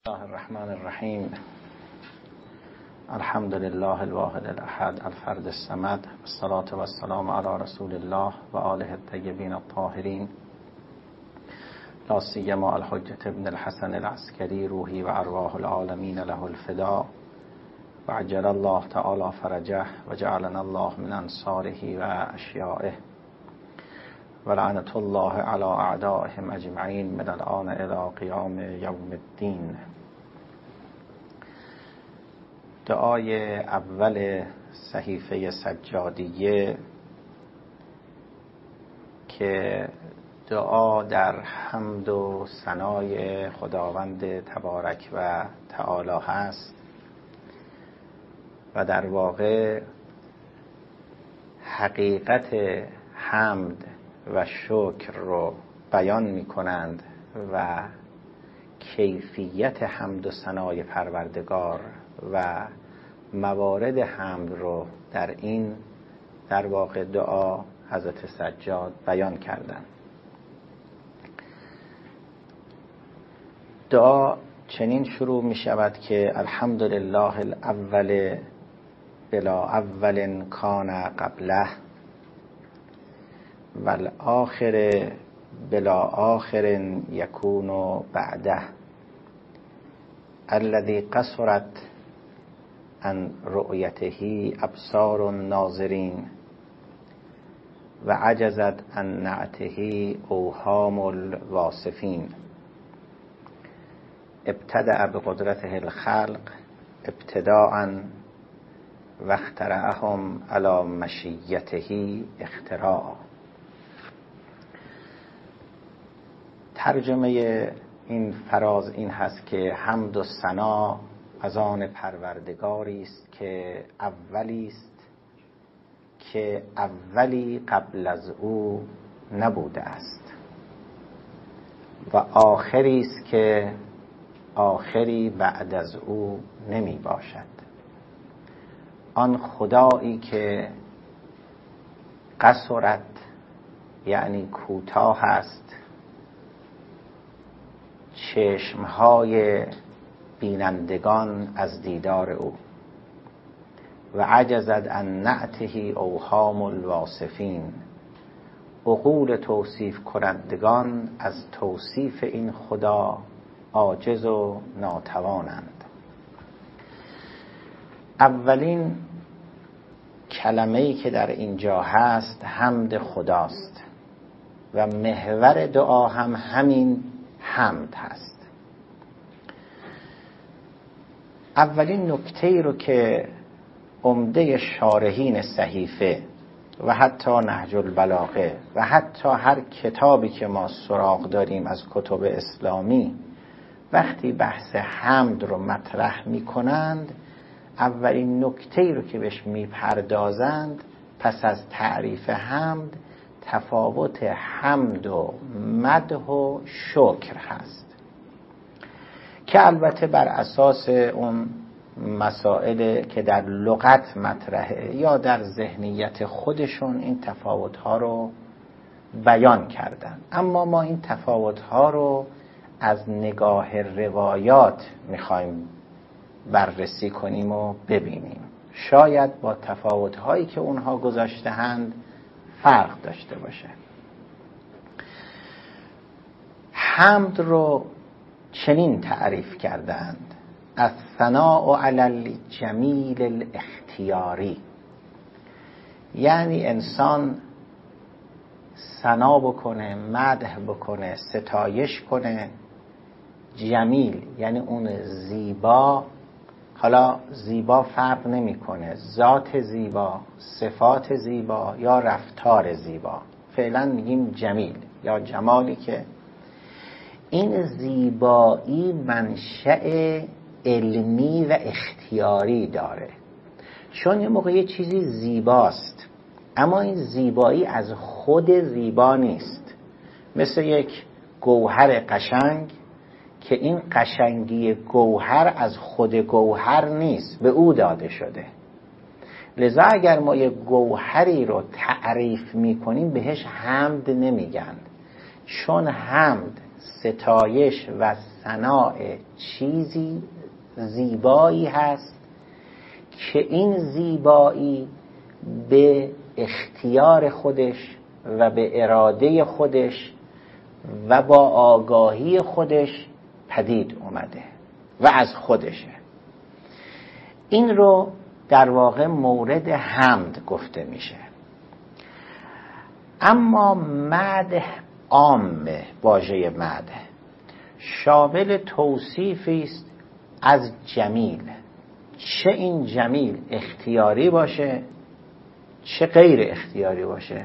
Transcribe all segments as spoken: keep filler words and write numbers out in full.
الله الرحمن الرحیم. الحمد لله الواحد الاحد الفرد الصمد، والصلاة والسلام علی رسول الله و آله الطیبین الطاهرین، لا سیما الحجة ابن الحسن العسکری روحی و ارواح العالمین له الفدا، و عجل الله تعالی فرجه و جعلنا الله من انصاره و اشیائه، و لعنة الله علی اعدائهم اجمعین من الآن الی قیام یوم الدین. دعای اول صحیفه سجادیه که دعا در حمد و ثنای خداوند تبارک و تعالی هست و در واقع حقیقت حمد و شکر رو بیان می کنند و کیفیت حمد و ثنای پروردگار و موارد حمد رو در این در واقع دعا حضرت سجاد بیان کردند. دعا چنین شروع می شود که الحمدلله الاول بلا اول کان قبله والآخر بلا آخر یکون بعده الذی قصرت عن رؤیته ابصار الناظرین و عجزت عن نعته اوهام الواصفین. ابتدأ بقدرته الخلق ابتداءً و اخترعهم علی مشیته اختراعا. ترجمه این فراز این هست که حمد و ثنا از آن پروردگاری است که اولی است که اولی قبل از او نبوده است و آخری است که آخری بعد از او نمی باشد. آن خدایی که قصرت یعنی کوتاه است چشمهای بینندگان از دیدار او و عجزت عن نعته اوهام الواصفین، عقول توصیف کنندگان از توصیف این خدا عاجز و ناتوانند. اولین کلمه‌ای که در اینجا هست حمد خداست و محور دعا هم همین حمد هست. اولین نکته‌ای رو که عمده شارحین صحیفه و حتی نهج البلاغه و حتی هر کتابی که ما سراغ داریم از کتب اسلامی وقتی بحث حمد رو مطرح می کنند، اولین نکته‌ای رو که بهش می پردازند پس از تعریف حمد تفاوت حمد و مدح و شکر هست که البته بر اساس اون مسائل که در لغت مطرحه یا در ذهنیت خودشون این تفاوت‌ها رو بیان کردن، اما ما این تفاوت‌ها رو از نگاه روایات می‌خوایم بررسی کنیم و ببینیم. شاید با تفاوت‌هایی که اونها گذاشته‌اند فرق داشته باشه. حمد رو چنین تعریف کردند: الثناء علی الجمیل الاختیاری، یعنی انسان ثنا بکنه، مدح بکنه، ستایش کنه. جمیل یعنی اون زیبا، حالا زیبا فرق نمیکنه ذات زیبا، صفات زیبا یا رفتار زیبا، فعلا میگیم جمیل یا جمالی که این زیبایی منشأ علمی و اختیاری داره. چون یه موقع یه چیزی زیباست اما این زیبایی از خود زیبا نیست، مثل یک گوهر قشنگ که این قشنگی گوهر از خود گوهر نیست، به او داده شده. لذا اگر ما یک گوهری رو تعریف میکنیم بهش حمد نمیگن، چون حمد ستایش و ثناء چیزی زیبایی هست که این زیبایی به اختیار خودش و به اراده خودش و با آگاهی خودش پدید اومده و از خودشه. این رو در واقع مورد حمد گفته میشه. اما مدح عامه، واژه مدح شامل توصیفی است از جمیل، چه این جمیل اختیاری باشه چه غیر اختیاری باشه،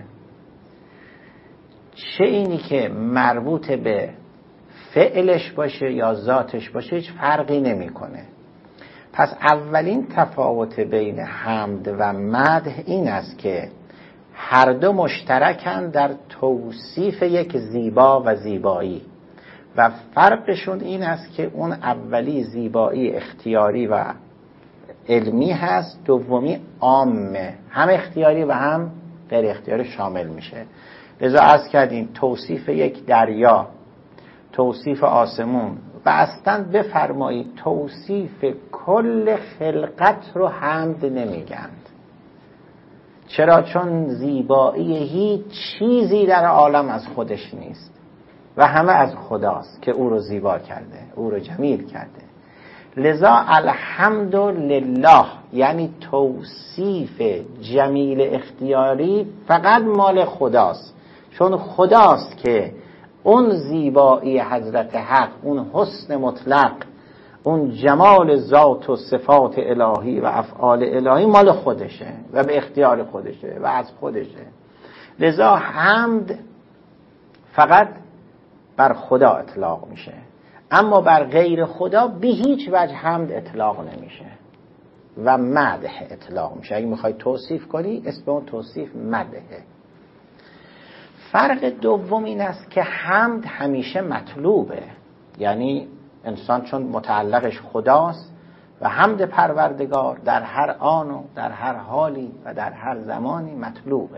چه اینی که مربوط به فعلش باشه یا ذاتش باشه، هیچ فرقی نمیکنه. پس اولین تفاوت بین حمد و مدح این است که هر دو مشترکن در توصیف یک زیبا و زیبایی و فرقشون این است که اون اولی زیبایی اختیاری و علمی هست، دومی عامه، هم اختیاری و هم غیر اختیاری شامل میشه. لذا عرض کردیم توصیف یک دریا، توصیف آسمون و اصلا بفرمایید توصیف کل خلقت رو حمد نمیگند. چرا؟ چون زیبایی هیچ چیزی در عالم از خودش نیست و همه از خداست که او رو زیبا کرده، او رو جمیل کرده. لذا الحمد لله یعنی توصیف جمیل اختیاری فقط مال خداست، چون خداست که اون زیبایی حضرت حق، اون حسن مطلق، اون جمال ذات و صفات الهی و افعال الهی مال خودشه و به اختیار خودشه و از خودشه. لذا حمد فقط بر خدا اطلاق میشه، اما بر غیر خدا به هیچ وجه حمد اطلاق نمیشه و مدح اطلاق میشه. اگه میخوای توصیف کنی اسم اون توصیف مدحه. فرق دوم این است که حمد همیشه مطلوبه، یعنی انسان چون متعلقش خداست و حمد پروردگار در هر آن و در هر حالی و در هر زمانی مطلوبه.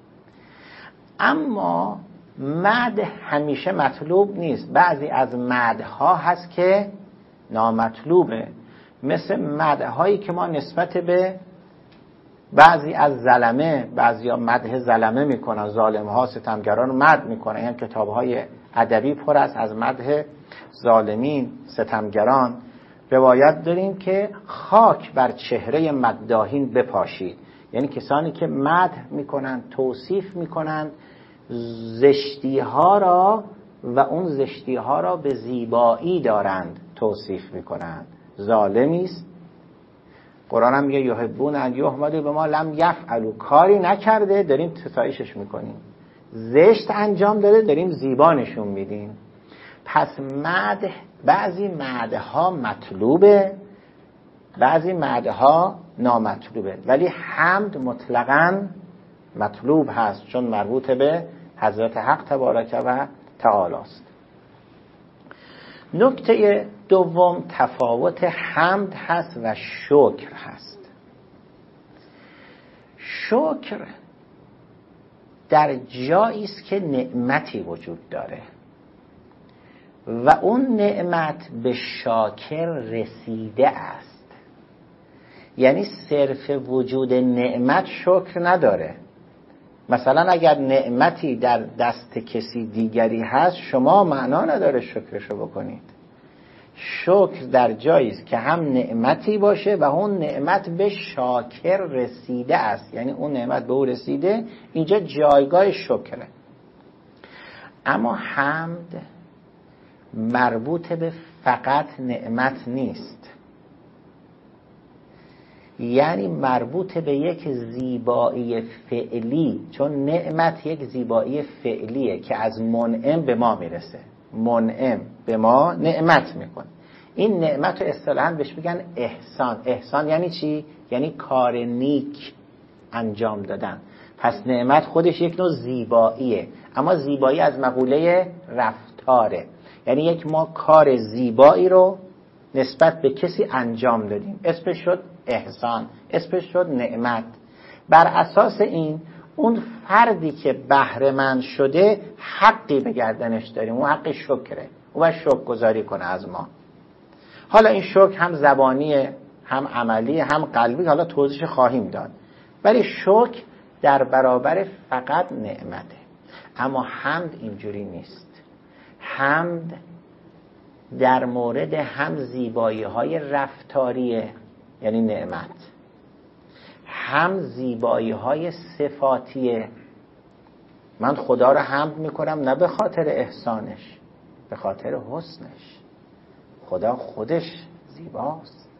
اما مدح همیشه مطلوب نیست. بعضی از مدح‌ها هست که نامطلوبه، مثل مدح‌هایی که ما نسبت به بعضی از ظلمه، بعضی ها مدح ظلمه میکنن، ظالم‌ها ستمگران رو مدح میکنن. این کتاب‌های ادبی پر است از مدح ظالمین، ستمگران. روایت داریم که خاک بر چهره مداحین بپاشید، یعنی کسانی که مدح میکنن، توصیف میکنن زشتی ها را و اون زشتی ها را به زیبایی دارند توصیف میکنند. ظالمی است، قرآن هم میگه یحبون ان یحمدوا بما لم یفعلوا، کاری نکرده داریم ستایشش میکنیم، زشت انجام داده داریم زیبا نشون میدیم. پس مدح، بعضی مدح ها مطلوبه، بعضی مدح ها نامطلوبه، ولی حمد مطلقاً مطلوب هست چون مربوط به حضرت حق تبارک و تعالی است. نکته دوم تفاوت حمد هست و شکر هست. شکر در جایی است که نعمتی وجود داره و اون نعمت به شاکر رسیده است، یعنی صرف وجود نعمت شکر نداره. مثلا اگر نعمتی در دست کسی دیگری هست شما معنا نداره شکرشو بکنید. شکر در جایی است که هم نعمتی باشه و اون نعمت به شاکر رسیده است، یعنی اون نعمت به او رسیده، اینجا جایگاه شکره. اما حمد مربوط به فقط نعمت نیست، یعنی مربوط به یک زیبایی فعلی، چون نعمت یک زیبایی فعلیه که از منعم به ما میرسه. منعم به ما نعمت میکنه. این نعمت رو اصطلاحاً بهش میگن احسان. احسان یعنی چی؟ یعنی کار نیک انجام دادن. پس نعمت خودش یک نوع زیباییه، اما زیبایی از مقوله رفتاره، یعنی یک ما کار زیبایی رو نسبت به کسی انجام دادیم، اسمش شد احسان، اسمش شد نعمت. بر اساس این اون فردی که بهره مند شده حقی به گردنش داریم، اون حق شکره، او باید شکر گذاری کنه از ما. حالا این شکر هم زبانیه، هم عملی، هم قلبی، حالا توضیح خواهیم داد. ولی شکر در برابر فقط نعمته. اما حمد اینجوری نیست. حمد در مورد هم زیبایی های رفتاریه، یعنی نعمت، هم زیبایی های صفاتیه. من خدا رو حمد میکنم نه به خاطر احسانش، به خاطر حسنش. خدا خودش زیباست،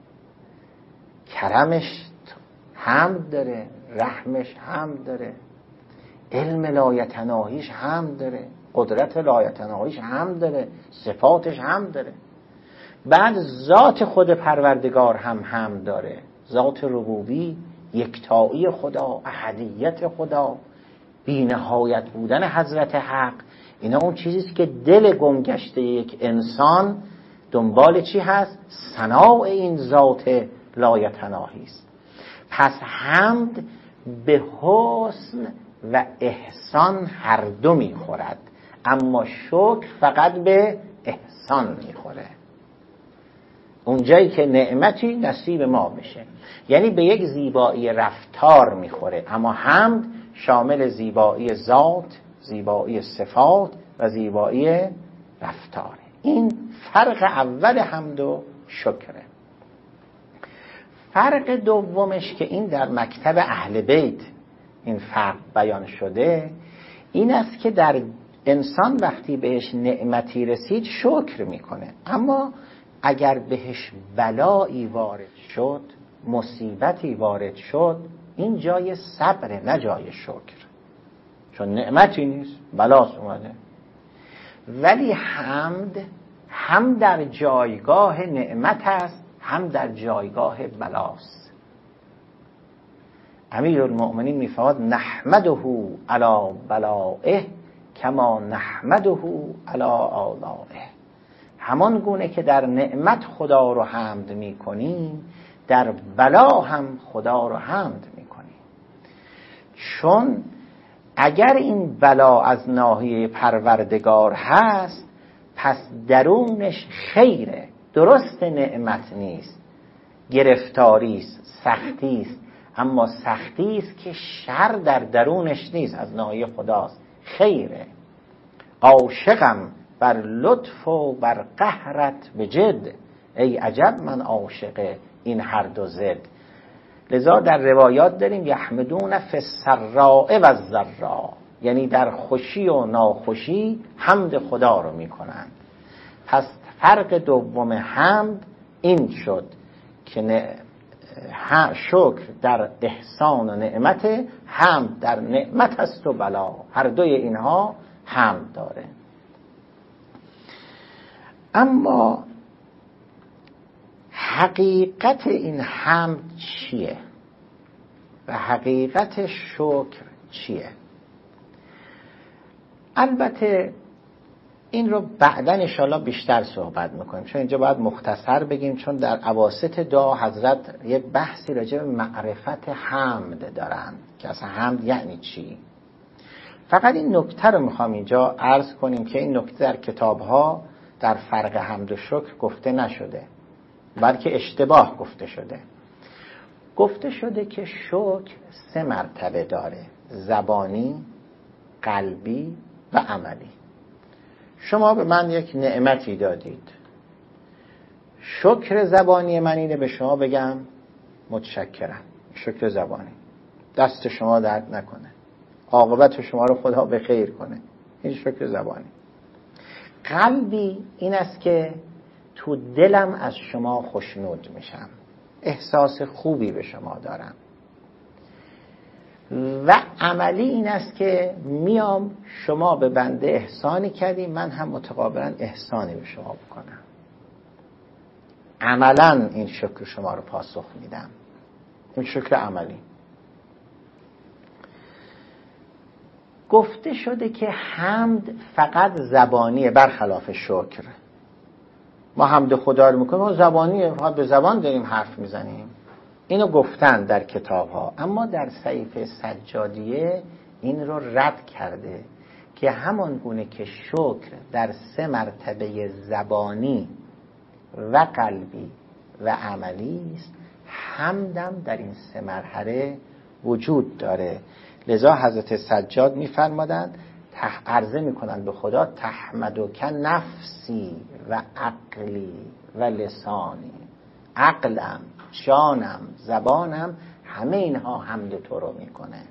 کرمش حمد داره، رحمش حمد داره، علم لایتناهیش حمد داره، قدرت لایتناهیش حمد داره، صفاتش حمد داره. بعد ذات خود پروردگار هم حمد داره، ذات ربوبی، یکتایی خدا، احدیت خدا، بی‌نهایت بودن حضرت حق. اینا اون چیزیست که دل گمگشته یک انسان دنبال چی هست؟ ثناء این ذات لایتناهی است. پس حمد به حسن و احسان هر دو میخورد، اما شکر فقط به احسان میخوره. اونجایی که نعمتی نصیب ما بشه، یعنی به یک زیبایی رفتار میخوره، اما حمد شامل زیبایی ذات، زیبایی صفات و زیبایی رفتاره. این فرق اول حمد و شکره. فرق دومش که این در مکتب اهل بیت این فرق بیان شده، این است که در انسان وقتی بهش نعمتی رسید شکر میکنه، اما اگر بهش بلایی وارد شد، مصیبتی وارد شد، این جای صبره نه جای شکر، چون نعمتی نیست، بلاست اومده. ولی حمد هم در جایگاه نعمت است، هم در جایگاه بلاست. امیرالمؤمنین میفرماید نحمده علی بلائه کما نحمده علی آلائه. همان گونه که در نعمت خدا رو حمد میکنیم، در بلا هم خدا رو حمد میکنیم. چون اگر این بلا از ناحیه پروردگار هست، پس درونش خیره، درست نعمت نیست، گرفتاری است، سختی است، اما سختی است که شر در درونش نیست، از ناحیه خداست، خیره. عاشقم بر لطف و بر قهرت بجد، ای عجب من عاشق این هر دو زد. لذا در روایات داریم یحمدون فی السراء و الضراء، یعنی در خوشی و ناخوشی حمد خدا رو میکنند. پس فرق دوم حمد این شد که شکر در احسان و نعمت، حمد در نعمت است و بلا، هر دوی اینها حمد داره. اما حقیقت این حمد چیه و حقیقت شکر چیه؟ البته این رو بعداً انشاءالله بیشتر صحبت میکنیم، چون اینجا باید مختصر بگیم، چون در اواسط دعا حضرت یه بحثی راجع به معرفت حمد دارن که اصلا حمد یعنی چی. فقط این نکته رو میخوام اینجا عرض کنیم که این نکته در کتابها در فرق حمد و شکر گفته نشده، بلکه اشتباه گفته شده. گفته شده که شکر سه مرتبه داره: زبانی، قلبی و عملی. شما به من یک نعمتی دادید، شکر زبانی من اینه به شما بگم متشکرم، شکر زبانی، دست شما درد نکنه، عاقبت شما رو خدا به خیر کنه، این شکر زبانی. قلبی این است که تو دلم از شما خوشنود میشم، احساس خوبی به شما دارم. و عملی این است که میام شما به بنده احسانی کردی، من هم متقابلا احسانی به شما بکنم، عملا این شکر شما رو پاسخ میدم، این شکر عملی. گفته شده که حمد فقط زبانیه، برخلاف شکر. ما حمد خدا رو میکنیم، ما زبانیه، فقط به زبان داریم حرف میزنیم. اینو گفتن در کتاب ها، اما در صحیفه سجادیه این رو رد کرده که همان گونه که شکر در سه مرتبه زبانی و قلبی و عملی است، حمدم در این سه مرحله وجود داره. لذا حضرت سجاد می‌فرمادند، عرضه میکنن به خدا تحمدک نفسی و عقلی و لسانی، عقلم، جانم، زبانم، همه اینها حمد تو رو میکنه.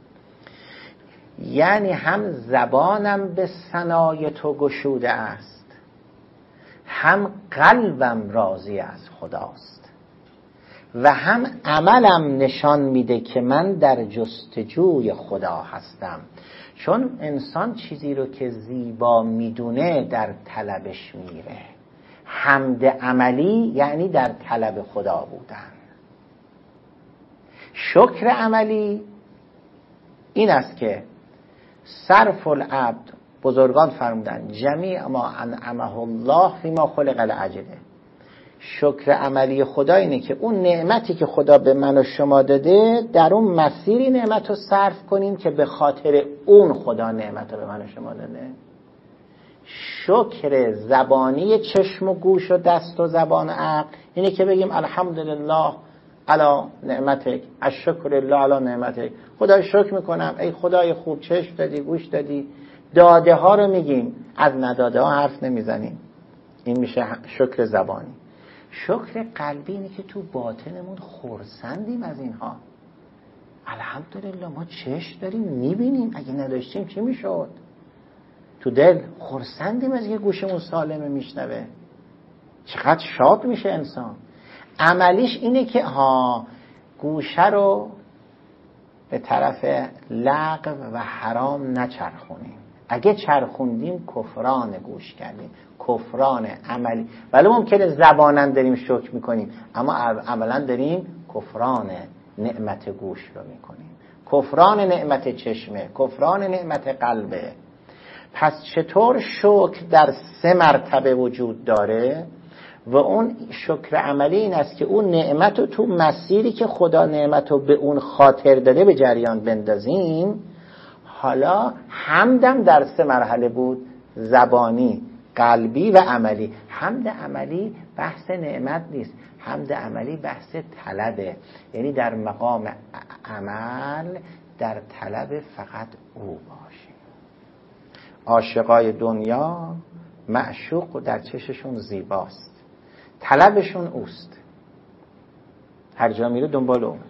یعنی هم زبانم به ثنای تو گشوده است، هم قلبم راضی از خداست و هم عملم نشان میده که من در جستجوی خدا هستم. چون انسان چیزی رو که زیبا میدونه در طلبش میره. حمد عملی یعنی در طلب خدا بودن. شکر عملی این است که صرف العبد، بزرگان فرمودن جمیع ما انعمه الله فیما خلق لأجله. شکر عملی خدا اینه که اون نعمتی که خدا به من و شما داده، در اون مسیری نعمت رو صرف کنیم که به خاطر اون خدا نعمت رو به من و شما داده. شکر زبانی چشم و گوش و دست و زبان و عقل اینه که بگیم الحمدلله علی نعمتک، الشکر لله علی نعمتک. خدا شکر میکنم ای خدای خوب، چشم دادی، گوش دادی. داده ها رو میگیم، از نداده ها حرف نمیزنیم. این میشه شکر زبانی. شکر قلبی اینه که تو باطنمون خرسندیم از اینها. الحمدلله ما چشم داریم میبینیم، اگه نداشتیم چی میشد؟ تو دل خرسندیم از یه گوشمون سالمه میشنوه. چقدر شاد میشه انسان. عملیش اینه که ها گوشه رو به طرف لغو و حرام نچرخونیم. اگه چرخوندیم کفران گوش کردیم، کفران عملی. ولی ممکنه زبانن داریم شکر میکنیم اما عملا داریم کفران نعمت گوش رو میکنیم، کفران نعمت چشمه، کفران نعمت قلبه. پس چطور شکر در سه مرتبه وجود داره؟ و اون شکر عملی این است که اون نعمت رو تو مسیری که خدا نعمت رو به اون خاطر داده به جریان بندازیم. حالا حمدم در سه مرحله بود، زبانی، قلبی و عملی. حمد عملی بحث نعمت نیست، حمد عملی بحث طلبه. یعنی در مقام عمل در طلب فقط او باشیم. عاشقای دنیا معشوق و در چششون زیباست، طلبشون اوست، هر جا میره دنبال اون.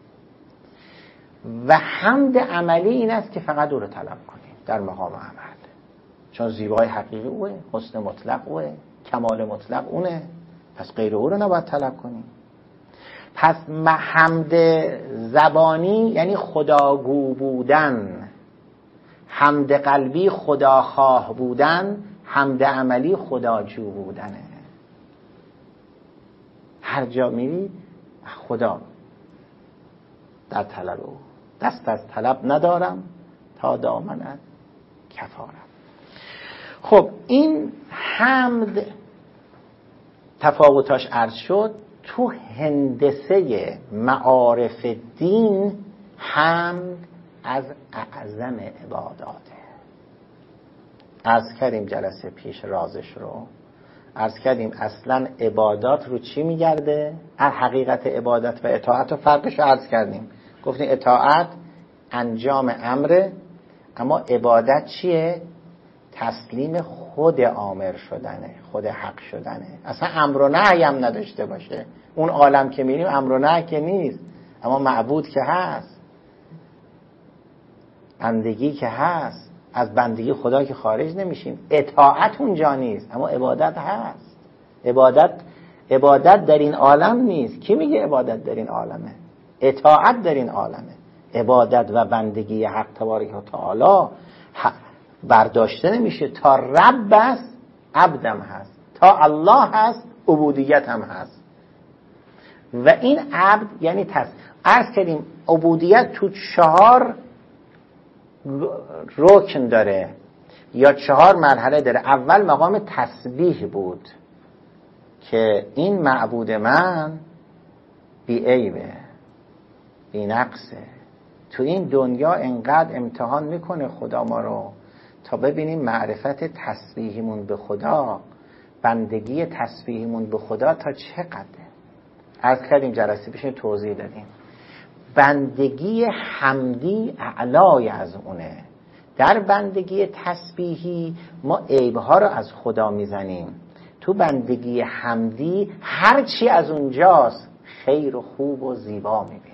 و حمد عملی این است که فقط او رو طلب کنیم در مقام عمل، چون زیبای حقیقی اوه، حسن مطلق اوه، کمال مطلق اونه، پس غیر او رو نباید طلب کنیم. پس حمد زبانی یعنی خداگو بودن، حمد قلبی خداخواه بودن، حمد عملی خداجو بودنه. هر جا میری خدا در طلب او، دست از طلب ندارم تا دامنت کفارم. خب این حمد تفاوتاش عرض شد. تو هندسه معارف دین حمد از اعظم عباداته. عرض کردیم جلسه پیش رازش رو، عرض کردیم اصلا عبادات رو چی میگرده؟ از حقیقت عبادت و اطاعت و فرقش رو عرض کردیم. گفتیم اطاعت انجام امره، اما عبادت چیه؟ تسلیم خود آمر شدنه، خود حق شدنه. اصلا امر و نهی هم نداشته باشه. اون عالم که میریم امر و نهی که نیست، اما معبود که هست، بندگی که هست، از بندگی خدا که خارج نمیشیم. اطاعت اونجا نیست اما عبادت هست. عبادت عبادت در این عالم نیست. کی میگه عبادت در این عالمه؟ اطاعت در این عالمه. عبادت و بندگی حق تبارک و تعالی برداشته نمیشه. تا رب است عبدم هست، تا الله هست عبودیت هم هست. و این عبد یعنی تس عرض کردیم عبودیت تو چهار رکن داره یا چهار مرحله داره. اول مقام تسبیح بود که این معبود من بی عیبه، بی نقصه، تو این دنیا انقدر امتحان میکنه خدا ما رو تا ببینیم معرفت تسبیحمون به خدا، بندگی تسبیحمون به خدا تا چقدره. عرض کردیم جلسه پیش توضیح دادیم بندگی حمدی اعلای از اونه. در بندگی تسبیحی ما عیبها رو از خدا میزنیم، تو بندگی حمدی هرچی از اونجاست خیر و خوب و زیبا میبینیم.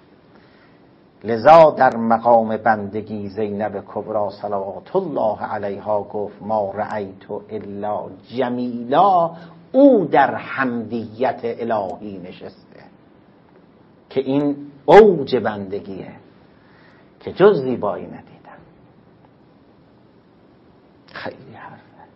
لذا در مقام بندگی زینب کبری صلوات الله علیها گفت ما رأیت الا جمیلا، او در حمدیت الهی نشسته که این اوج بندگیه که جز زیبایی ندیدم. خیلی حرفه،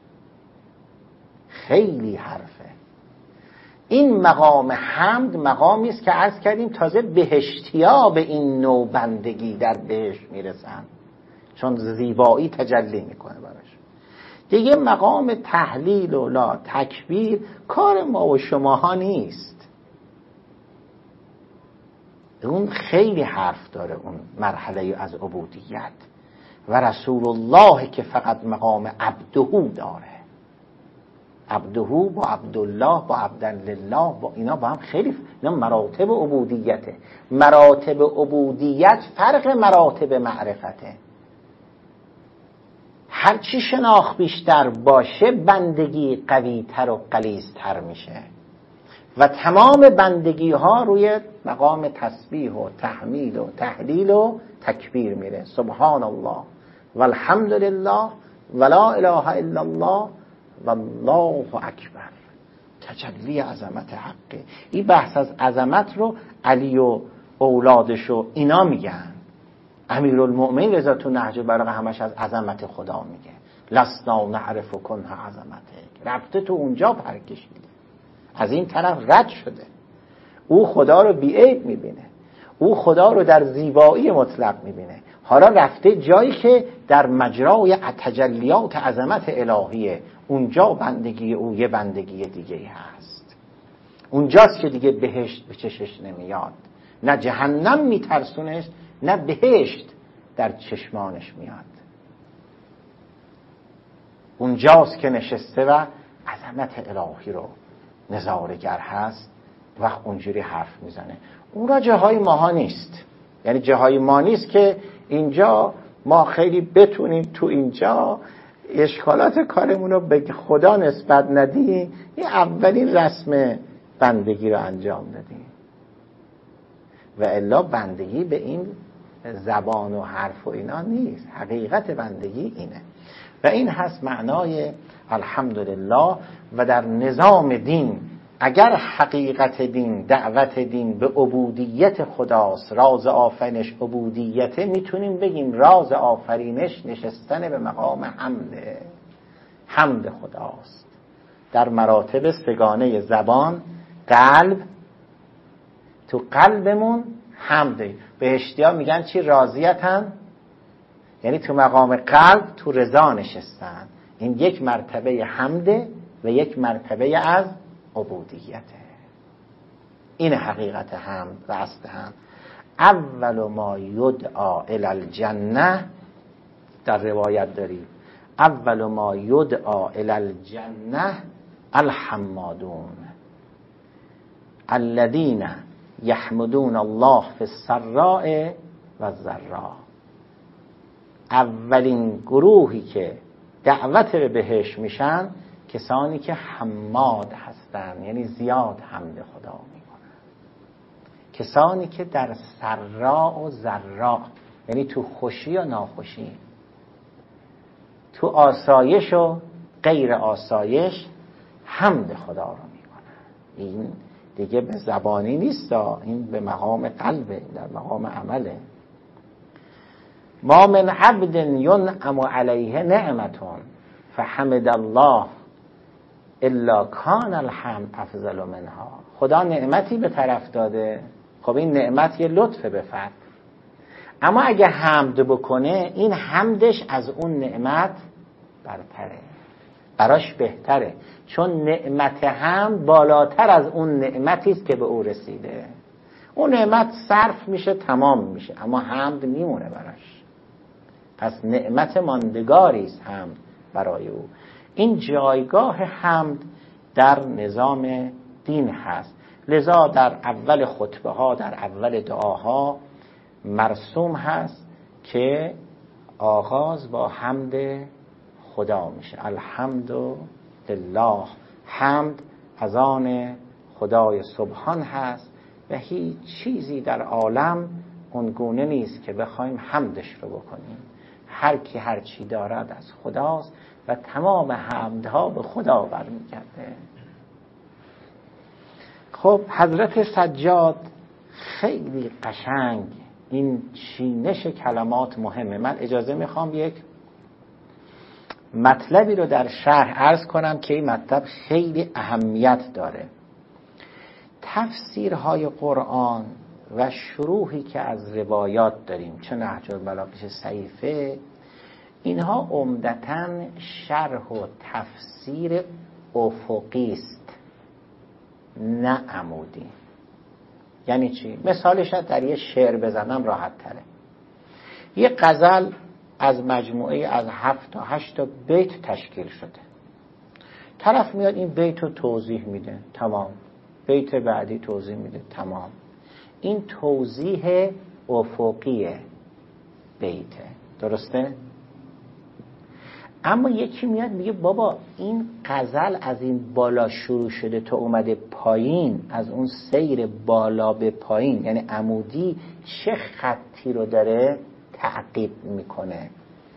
خیلی حرفه. این مقام حمد مقامی است که عرض کردیم تازه بهشتیا به این نوع بندگی در بهشت میرسن، چون زیبایی تجلی میکنه براش. دیگه مقام تهلیل و لا تکبیر کار ما و شماها نیست. اون خیلی حرف داره، اون مرحله از عبودیت. و رسول الله که فقط مقام عبدهو داره، عبدهو با عبدالله با عبدالله با اینا با هم خیلی اینا مراتب عبودیته. مراتب عبودیت فرق مراتب معرفته. هرچی شناخت بیشتر باشه بندگی قویتر و غلیظتر میشه و تمام بندگی ها روی مقام تسبیح و تحمید و تهلیل و تکبیر میره. سبحان الله والحمد لله ولا اله الا الله والله اکبر. تجلی عظمت حقه. این بحث از عظمت رو علی و اولادش و اینا میگن. امیرالمؤمنین رضا تو نهج البلاغه همش از عظمت خدا میگه. لسنا نعرف کنه عظمته. رفته تو اونجا پرکشیده، از این طرف رد شده. او خدا رو بی‌عیب میبینه، او خدا رو در زیبایی مطلق میبینه. حالا رفته جایی که در مجرای تجلیات عظمت الهیه، اونجا بندگی او یه بندگی دیگه هست. اونجاست که دیگه بهشت به چشش نمیاد، نه جهنم میترسونش نه بهشت در چشمانش میاد. اونجاست که نشسته و عظمت الهی رو نظاره‌گر هست و اونجوری حرف میزنه. اون را جاهای ماها نیست، یعنی جاهای ما نیست که اینجا ما خیلی بتونیم تو اینجا اشکالات کارمون رو به خدا نسبت ندیم. این اولین رسم بندگی رو انجام دادیم و الا بندگی به این زبان و حرف و اینا نیست. حقیقت بندگی اینه و این هست معنای الحمدلله. و در نظام دین اگر حقیقت دین، دعوت دین به عبودیت خداست، راز آفرینش عبودیته، میتونیم بگیم راز آفرینش نشستن به مقام حمده. حمد خداست در مراتب سگانه زبان، قلب. تو قلبمون حمده. بهشتی‌ها میگن چی؟ راضیتن، یعنی تو مقام قلب تو رضا نشستن. این یک مرتبه حمده و یک مرتبه از عبودیته. این حقیقت حمد و اصل حمد. اول ما یدعا الی الجنه، در روایت داریم اول ما یدعا الی الجنه الحمادون الذین یحمدون الله فی السراء و الضراء. اولین گروهی که دعوت به بهشت میشن کسانی که حماد هستن، یعنی زیاد حمد خدا میکنن. کسانی که در سراء و ضراء، یعنی تو خوشی و ناخوشی، تو آسایش و غیر آسایش حمد خدا رو میکنن. این دیگه به زبانی نیست، این به مقام قلبه، در مقام عمله. ما من عبد ینعم علیه نعمتون فحمد الله الا کان الحمد افضل منها. خدا نعمتی به طرف داده، خب این نعمت یه لطف به فرد، اما اگه حمد بکنه این حمدش از اون نعمت برتره، براش بهتره، چون نعمت حمد بالاتر از اون نعمتی است که به او رسیده. اون نعمت صرف میشه، تمام میشه، اما حمد میمونه براش. پس نعمت ماندگاری است حمد برای او. این جایگاه حمد در نظام دین هست. لذا در اول خطبه ها، در اول دعاها مرسوم هست که آغاز با حمد خدا میشه. الحمد لله. حمد از آن خدای سبحان هست و هیچ چیزی در عالم اونگونه نیست که بخوایم حمدش رو بکنیم. هر کی هر چی دارد از خداست و تمام حمدها به خدا برمیگرده. خب حضرت سجاد خیلی قشنگ این چینش کلمات مهمه. من اجازه میخوام یک مطلبی رو در شرح عرض کنم که این مطلب خیلی اهمیت داره. تفسیرهای قرآن و شروحی که از روایات داریم، چه نهج البلاغه چه صحیفه، اینها عمدتاً شرح و تفسیر افقی است، نه عمودی. یعنی چی؟ مثالش در یه شعر بزنم راحت تره. یه غزل از مجموعه از هفت تا هشت تا بیت تشکیل شده. طرف میاد این بیت رو توضیح میده، تمام. بیت بعدی توضیح میده، تمام. این توضیح افقی بیته، درسته؟ اما یکی میاد میگه بابا این غزل از این بالا شروع شده تا اومده پایین، از اون سیر بالا به پایین یعنی عمودی، چه خطی رو داره تعقیب میکنه؟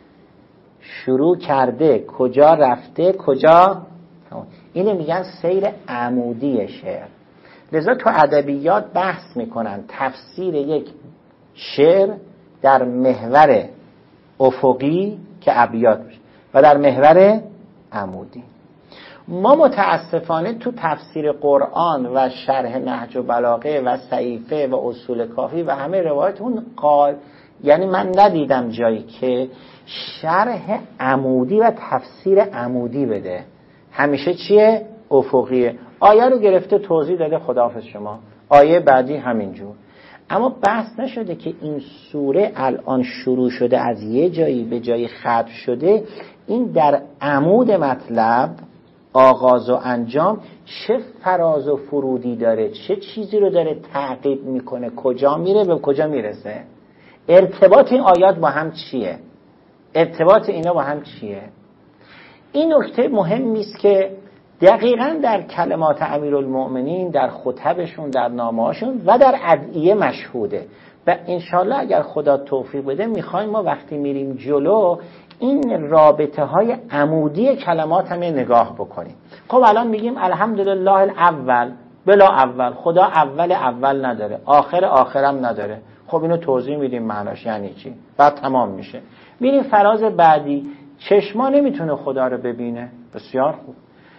شروع کرده، کجا رفته، کجا؟ اینو میگن سیر عمودی شعر. لذا تو ادبیات بحث میکنن تفسیر یک شعر در محور افقی که ابیات میشه و در محور عمودی. ما متاسفانه تو تفسیر قرآن و شرح نهج البلاغه و صحیفه و اصول کافی و همه روایت اون قال، یعنی من ندیدم جایی که شرح عمودی و تفسیر عمودی بده. همیشه چیه؟ افقیه. آیه رو گرفته توضیح داده، خداحافظ شما. آیه بعدی همینجور. اما بحث نشده که این سوره الان شروع شده از یه جایی به جایی ختم شده، این در عمود مطلب آغاز و انجام چه فراز و فرودی داره، چه چیزی رو داره تعقیب میکنه، کجا میره به کجا میرسه، ارتباط این آیات با هم چیه، ارتباط اینا با هم چیه. این نکته مهمی است که دقیقاً در کلمات امیرالمؤمنین، در خطبشون، در نامه‌هاشون و در ادعیه مشهوده و انشالله اگر خدا توفیق بده میخوایم ما وقتی میریم جلو این رابطه های عمودی کلمات هم نگاه بکنیم. خب الان میگیم الحمدلله الاول، بلا اول، خدا اول اول نداره، آخر آخرم نداره. خب اینو توضیح میدیم معناش یعنی چی، بعد تمام میشه. میریم فراز بعدی، چشما نمیتونه خدا رو ببینه، بسیار خوب.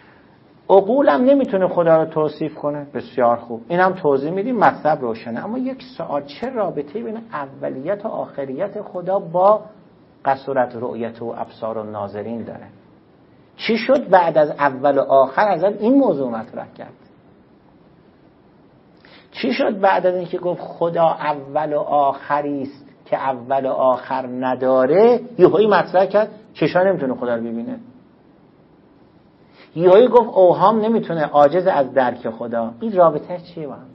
عقولم نمیتونه خدا رو توصیف کنه، بسیار خوب. اینم توضیح میدیم، مطلب روشنه. اما یک سوال، چه رابطه‌ای بین اولیت و آخریت خدا با قصرت رؤیت و ابصار و ناظرین داره؟ چی شد بعد از اول و آخر از این موضوع مطرح کرد؟ چی شد بعد از اینکه گفت خدا اول و آخری است که اول و آخر نداره، یهویی مطرح کرد چشا نمیتونه خدا رو ببینه؟ یهویی گفت اوهام نمیتونه، عاجز از درک خدا. این رابطه چیه با هم؟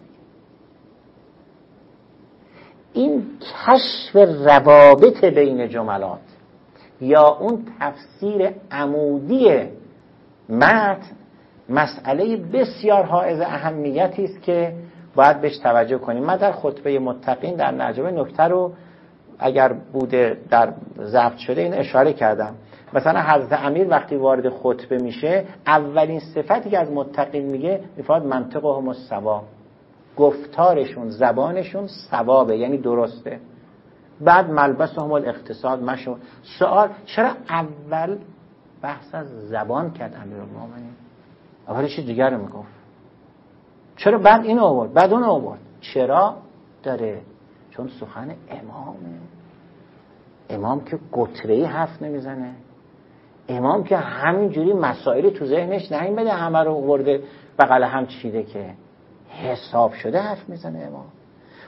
این کشف روابط بین جملات یا اون تفسیر عمودی متن مسئله بسیار حائز اهمیتی است که باید بهش توجه کنیم. من در خطبه متقین در نجمه نکته رو اگر بوده در ضبط شده این اشاره کردم. مثلا حضرت امیر وقتی وارد خطبه میشه اولین صفتی که از متقین میگه میفاد منطقهم الصواب، گفتارشون زبانشون صوابه یعنی درسته. بعد ملبسهم الاقتصاد مشو. سوال چرا اول بحث از زبان کرد امیرالمومنین؟ اولش چیز دیگر رو میگفت. چرا بعد اینو آورد بعد اونو آورد؟ چرا داره؟ چون سخن امامه. امام که قطره‌ای حرف نمیزنه، امام که همینجوری مسائلی تو ذهنش نمیده همه رو آورده بغل هم چیده، که حساب شده حرف میزنه امام.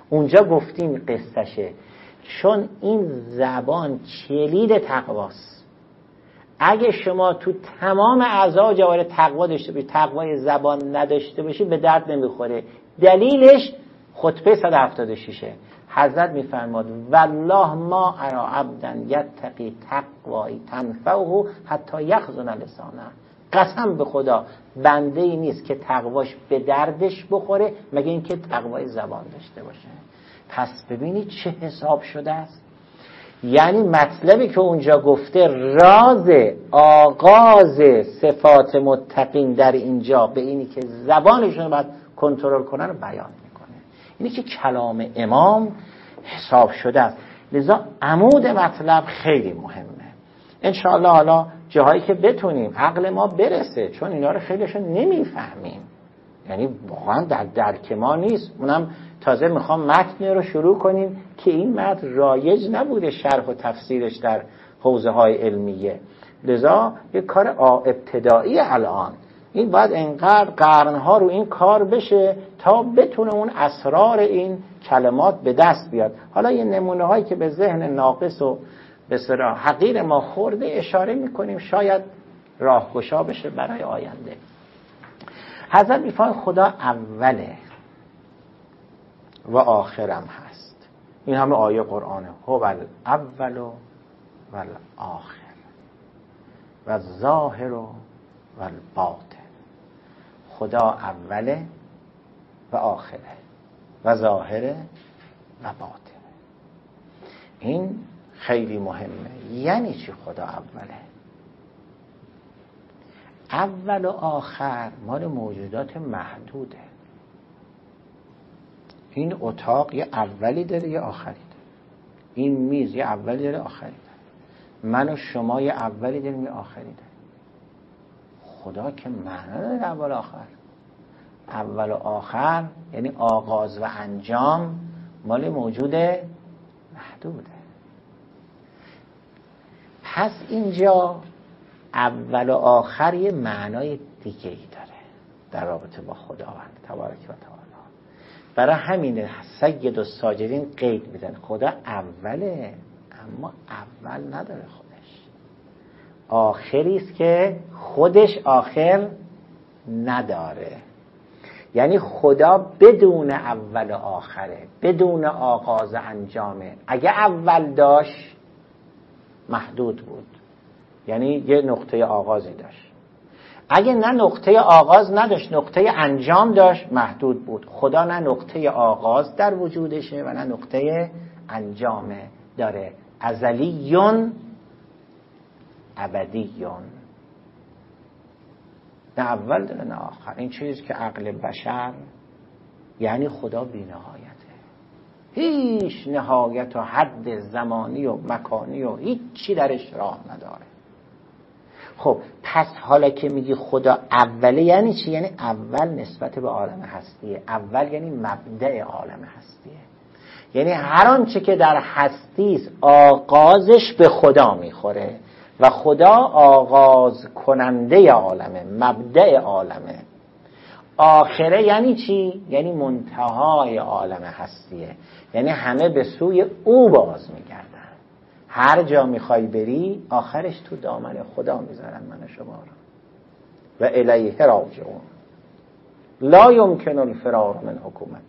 اونجا گفتیم قصهشه، چون این زبان کلید تقواست. اگه شما تو تمام اعضا جواهر تقوا داشته باشی، تقوای زبان نداشته باشی، به درد نمیخوره. دلیلش خطبه صد و هفتاد و شش حضرت میفرماد والله ما ارا عبدا یتقی تقوای تنفعه حتی یخزن لسانه. قسم به خدا بنده ای نیست که تقواش به دردش بخوره مگه اینکه تقوای زبان داشته باشه. پس ببینید چه حساب شده است. یعنی مطلبی که اونجا گفته راز آغاز صفات متقین در اینجا به اینی که زبانشون رو باید کنترل کنن رو بیان میکنه. اینی که کلام امام حساب شده است. لذا عمود مطلب خیلی مهمه. انشاءالله حالا جاهایی که بتونیم عقل ما برسه، چون اینا رو خیلیشون نمیفهمیم، یعنی واقعا در درک ما نیست. اونم تازه میخوام متن رو شروع کنیم که این متن رایج نبوده شرح و تفسیرش در حوزه های علمیه. لذا یک کار ابتدایی الان این باید انقدر قرنها رو این کار بشه تا بتونه اون اسرار این کلمات به دست بیاد. حالا یه نمونه هایی که به ذهن ناقص و به صراحت حقیر ما خورده اشاره میکنیم، شاید راهگشا بشه برای آینده. حضرت میفرماید خدا اوله و آخرم هست. این همه آیه قرآنه. هو الاول و الاخر و الظاهر و الباطن. خدا اوله و آخره و ظاهره و باطنه. این خیلی مهمه. یعنی چی خدا اوله؟ اول و آخر مال موجودات محدوده. این اتاق یه اولی داره یه آخری داره. این میز یه اولی داره آخری داره. من و شما یه اولی داریم یه آخری داره. خدا که معنی داره اول و آخر. اول و آخر یعنی آغاز و انجام مال موجود محدوده. پس اینجا اول و آخر یه معنای دیگه ای داره در رابطه با خداوند تبارک و تعالی. برای همین سید الساجدین قید میزن خدا اوله، اما اول نداره خودش، آخری است که خودش آخر نداره. یعنی خدا بدون اول و آخره، بدون آغاز انجامه. اگه اول داشت محدود بود، یعنی یه نقطه آغازی داشت. اگه نه نقطه آغاز نداشت، نقطه انجام داشت، محدود بود. خدا نه نقطه آغاز در وجودشه و نه نقطه انجامه داره. ازلیون ابدیون، نه اول داره نه آخر. این چیزی که عقل بشر، یعنی خدا بی نهایته، هیچ نهایت و حد زمانی و مکانی و هیچ چی درش راه نداره. خب پس حالا که میگی خدا اوله یعنی چی؟ یعنی اول نسبت به عالم هستیه. اول یعنی مبدأ عالم هستیه، یعنی هر آنچه که در هستی است آغازش به خدا میخوره و خدا آغاز کننده عالمه، مبدأ عالمه. آخره یعنی چی؟ یعنی منتهای عالم هستیه، یعنی همه به سوی او باز میگردن. هر جا میخوای بری آخرش تو دامن خدا میذارن من شما رو. و الیه راجعون لا یمکن الفرار من حکومتک.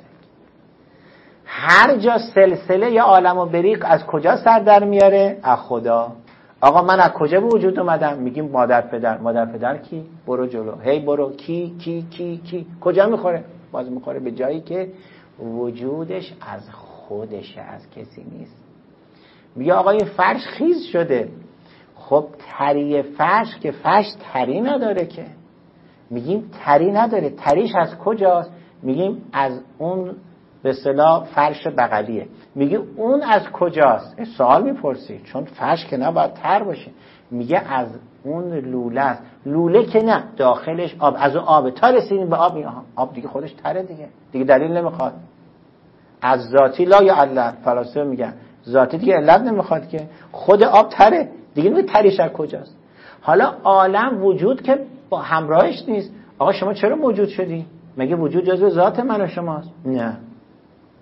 هر جا سلسله ی عالمو بری از کجا سر در میاره؟ از خدا. آقا من از کجا به وجود اومدم؟ میگیم مادر پدر. مادر پدر کی؟ برو جلو، هی برو. کی کی کی کی کجا میخوره؟ باز میخوره به جایی که وجودش از خودشه، از کسی نیست. میگه آقا این فرش خیز شده. خب تری فرش که فرش تری نداره که. میگیم تری نداره، تریش از کجاست؟ میگیم از اون به اصطلاح فرش بغلیه. میگه اون از کجاست؟ این سوال میپرسی، چون فرش که نباید تر باشه. میگه از اون لوله است. لوله که نه، داخلش آب. از اون آب تا رسیدیم به آب، آب دیگه خودش تره دیگه، دیگه دلیل نمیخواد. از ذاتی لا یعلم، فلاسفه میگن ذاتی دیگه علت نمیخواد که، خود آب تره دیگه، نمی تریش از کجاست؟ حالا عالم وجود که با همراهش نیست. آقا شما چرا موجود شدی؟ مگه وجود جزو ذات من و شماست؟ نه،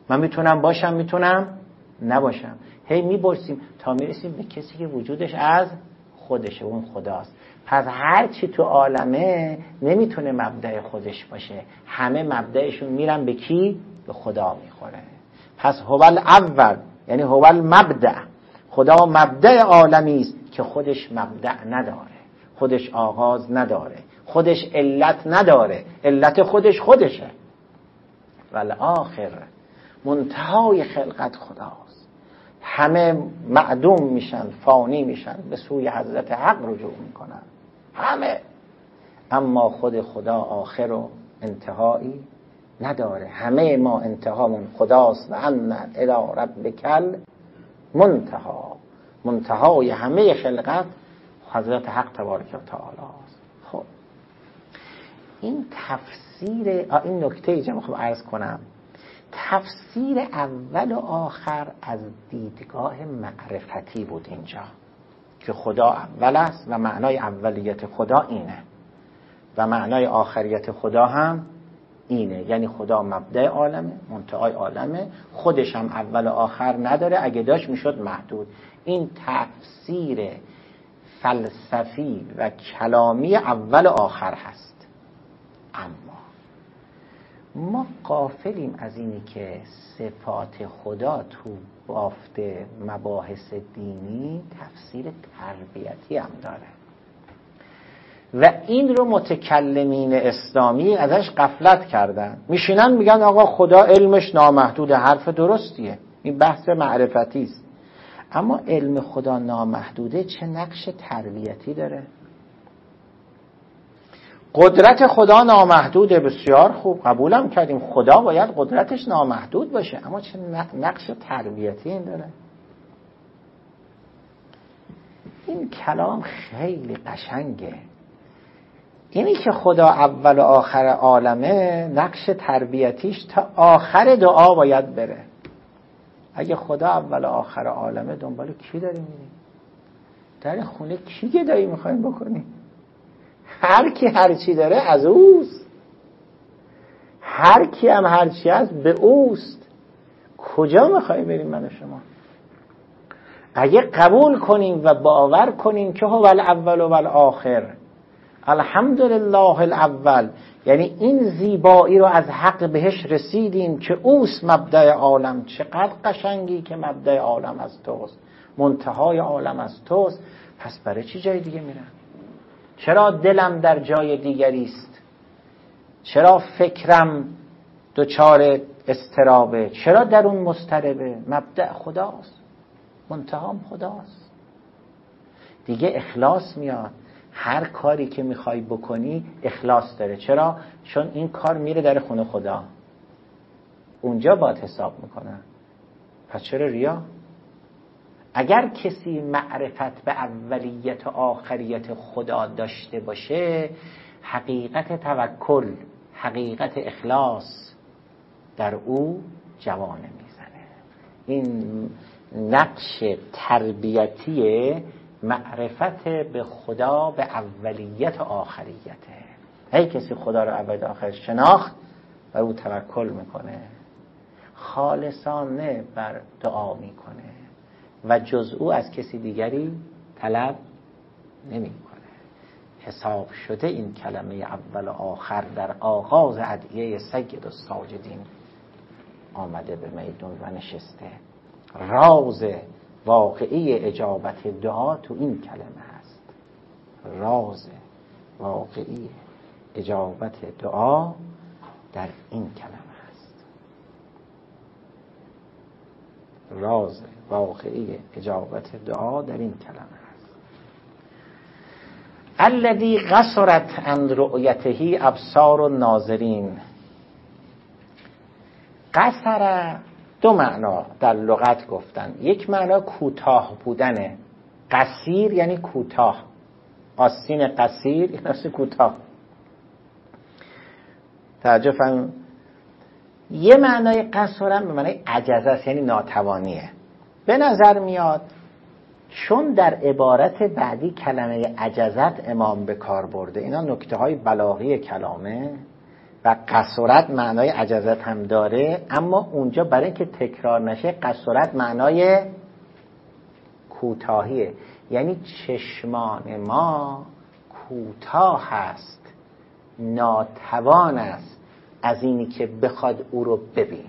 من میتونم باشم، میتونم نباشم. هی میبرسیم تا میرسیم به کسی که وجودش از خودشه، اون خداست. پس هر چی تو عالمه نمیتونه مبدأ خودش باشه، همه مبدأشون میرن به کی؟ به خدا میخوره. پس هو الاول یعنی هو المبدأ، خدا مبدأ عالمی است که خودش مبدأ نداره، خودش آغاز نداره، خودش علت نداره، علت خودش خودشه. والآخر منتهای خلقت خداست، همه معدوم میشن، فانی میشن، به سوی حضرت حق رجوع میکنن همه. اما خود خدا آخر و انتهایی نداره، همه ما انتهامون خداست. و ان الی ربک منتها، منتهای همه خلقت حضرت حق تبارک و تعالی است. خب این تفسیر این نکته اینجا میخوام عرض کنم، تفسیر اول و آخر از دیدگاه معرفتی بود اینجا، که خدا اول است و معنای اولیت خدا اینه و معنای آخریت خدا هم اینه، یعنی خدا مبدأ عالمه، منتهای عالمه، خودش هم اول و آخر نداره، اگه داشت میشد محدود. این تفسیر فلسفی و کلامی اول و آخر هست. اما ما غافلیم از اینی که صفات خدا تو بافت مباحث دینی تفسیر تربیتی هم داره و این رو متکلمین اسلامی ازش غفلت کردن. میشینن میگن آقا خدا علمش نامحدوده، حرف درستیه، این بحث معرفتی است. اما علم خدا نامحدوده چه نقش تربیتی داره؟ قدرت خدا نامحدوده، بسیار خوب، قبولم کردیم، خدا باید قدرتش نامحدود باشه، اما چه نقش تربیتی این داره؟ این کلام خیلی قشنگه. اینی که خدا اول و آخر عالمه، نقش تربیتیش تا آخر دعا باید بره. اگه خدا اول و آخر عالمه، دنبال کی داری میری؟ در خونه کی گدایی میخوایم بکنی؟ هر کی هر چی داره از اوست، هر کی هم هر چی هست به اوست. کجا میخوایم بریم من و شما؟ اگه قبول کنیم و باور کنیم که هو الاول و الاخر، الحمدلله الاول، یعنی این زیبایی رو از حق بهش رسیدیم که اوست مبدأ عالم. چقدر قشنگی که مبدأ عالم از توست، منتهای عالم از توست، پس برای چی جای دیگه میرم؟ چرا دلم در جای دیگری است؟ چرا فکرم دچار استرابه؟ چرا درون مضطربه؟ مبدأ خداست، منتهام خداست. دیگه اخلاص میاد. هر کاری که میخوای بکنی اخلاص داره. چرا؟ چون این کار میره در خونه خدا، اونجا باید حساب میکنن. پس چرا ریا؟ اگر کسی معرفت به اولیت و آخریت خدا داشته باشه، حقیقت توکل، حقیقت اخلاص در او جوانه میزنه. این نقش تربیتی معرفت به خدا به اولیت و آخریته. هی کسی خدا رو اول و آخر شناخت و او توکل میکنه، خالصانه بر دعا میکنه و جز او از کسی دیگری طلب نمی کنه. حساب شده این کلمه اول و آخر در آغاز ادعیه سید الساجدین آمده به میدون و نشسته. راز واقعی اجابت دعا تو این کلمه هست. راز واقعی اجابت دعا در این کلمه هست. راز واقعی اجابت دعا در این کلمه هست. الذی قصرت عن رؤیته ابصار الناظرین. قصر دو معنا در لغت گفتن. یک معنا کوتاه بودنه، قصیر یعنی کوتاه، آستین قصیر یعنی کوتاه. توجه فرمایید. یه معنای قصر هم به معنای عجزه است، یعنی ناتوانیه. به نظر میاد چون در عبارت بعدی کلمه عجزت امام به کار برده، اینا نکته های بلاغی کلامه، و قصرت معنای عجزت هم داره، اما اونجا برای اینکه تکرار نشه قصرت معنای کوتاهیه، یعنی چشمان ما کوتاه است، ناتوان است از اینی که بخواد او رو ببینه.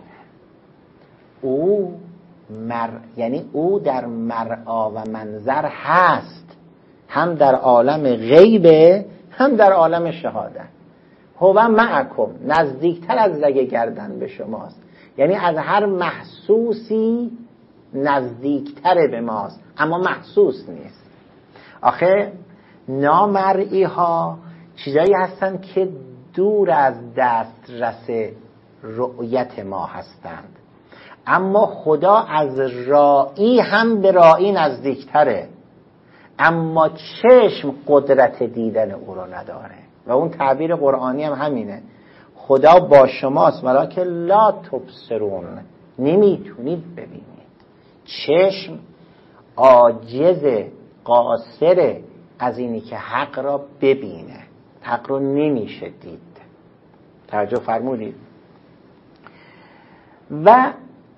او مر... یعنی او در مرعا و منظر هست، هم در عالم غیبه هم در عالم شهادت. هو معکم، نزدیکتر از رگ گردن به شماست، یعنی از هر محسوسی نزدیکتر به ماست، اما محسوس نیست. آخه نامرئی ها چیزایی هستن که دور از دسترس رؤیت ما هستند، اما خدا از رائی هم به رائی نزدیکتره، اما چشم قدرت دیدن او رو نداره. و اون تعبیر قرآنی هم همینه، خدا با شماست ولکن لا تبصرون، نمیتونید ببینید. چشم عاجز قاصر از اینی که حق را ببینه، حق رو نمیشه دید. توجه فرمودید؟ و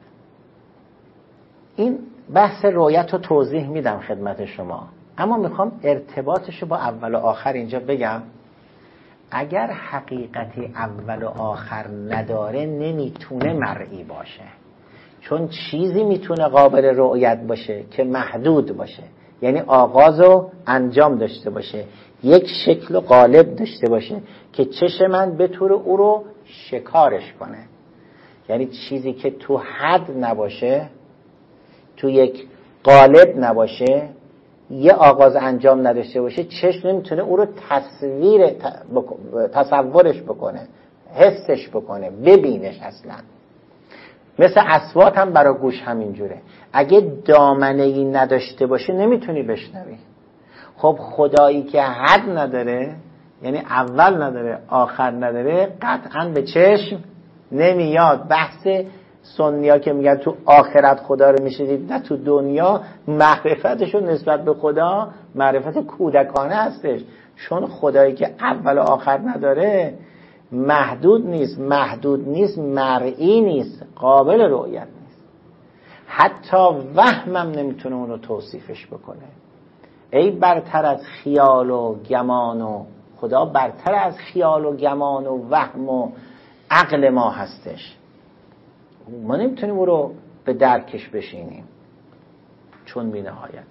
این بحث رؤیت رو توضیح میدم خدمت شما، اما میخوام ارتباطش رو با اول و آخر اینجا بگم. اگر حقیقتی اول و آخر نداره نمیتونه مرئی باشه، چون چیزی میتونه قابل رؤیت باشه که محدود باشه، یعنی آغاز و انجام داشته باشه، یک شکل و قالب داشته باشه که چشم من بتونه او رو شکارش کنه. یعنی چیزی که تو حد نباشه، تو یک قالب نباشه، یه آغاز انجام نداشته باشه، چشم نمیتونه او رو تصویر تصورش بکنه، حسش بکنه، ببینش. اصلا مثل اصوات هم برای گوش همینجوره، اگه دامنه‌ای نداشته باشه نمیتونی بشنوی. خب خدایی که حد نداره، یعنی اول نداره آخر نداره، قطعا به چشم نمیاد. بحث سنیا که میگن تو آخرت خدا رو میشدید، نه تو دنیا معرفتشون نسبت به خدا معرفت کودکانه هستش، چون خدایی که اول و آخر نداره محدود نیست، محدود نیست مرئی نیست، قابل رؤیت نیست، حتی وهمم نمیتونه اون رو توصیفش بکنه. ای برتر از خیال و گمان، و خدا برتر از خیال و گمان و وهم و عقل ما هستش، ما نمیتونیم او رو به درکش بشینیم چون بی نهایته.